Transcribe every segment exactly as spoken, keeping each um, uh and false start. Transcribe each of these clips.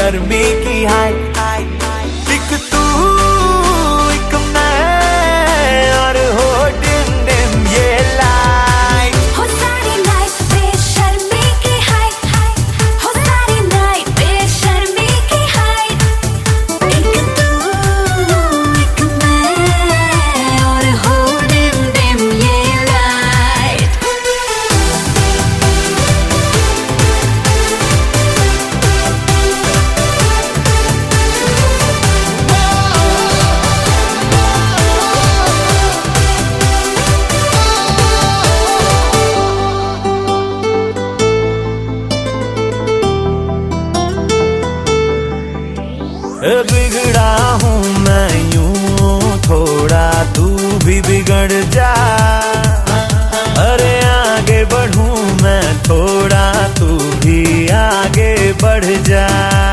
बेशर्मी की हाय। एक तू एक मैं और हो डिम डिम ये लाइट, हो सारी नाइट बेशर्मी की हाय, हो सारी नाइट बेशर्मी की हाय। एक तू एक मैं और हो डिम डिम ये लाइट। बिगड़ा हूँ मैं यूं थोड़ा, तू भी बिगड़ जा। अरे आगे बढ़ूं मैं थोड़ा, तू भी आगे बढ़ जा।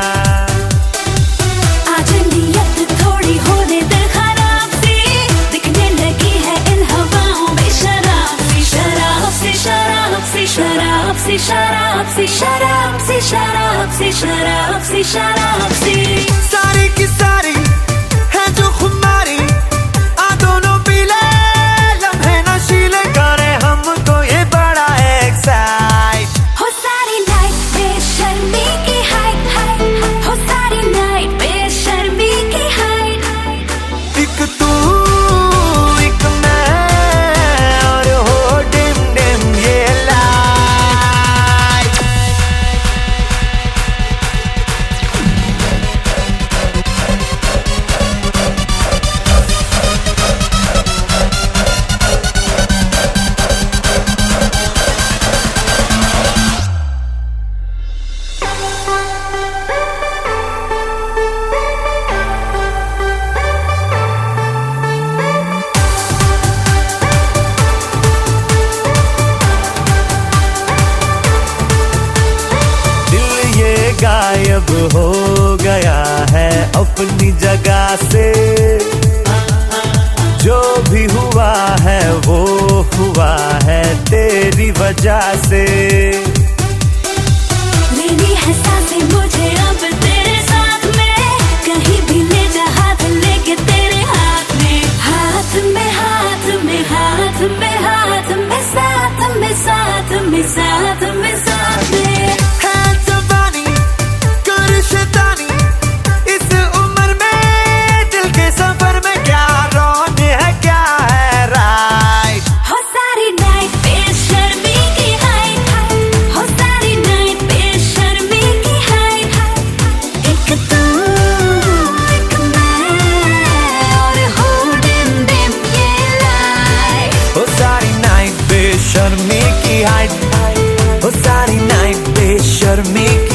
आज नियत थोड़ी होने दे खराब सी, दिखने लगी है इन हवाओं में शराब सी, शराब सी शराब सी शराब सी शराब सी शराब सी शराब सी शराब सी शराब सी। सारी की सारी है जो खुमारी, आ दोनों पीले लम्हे नशीले करे हमको ये बड़ा एक्साइट। हो सारी नाइट बेशर्मी की हाय, हो सारी नाइट बेशर्मी की हाय। एक तू एक मैं और हो डिम डिम ये लाइट। गायब हो गया है अपनी जगह से, जो भी हुआ है वो हुआ है तेरी वजह से। लेनी है सांसें मुझे अब तेरे साथ में, कहीं भी ले जा हाथ लेके तेरे हाथ में, हाथ में हाथ में हाथ में हाथ में साथ में साथ में साथ में साथ में। बेशर्मी की हाइट, हो सारी नाइट बेशर्मी की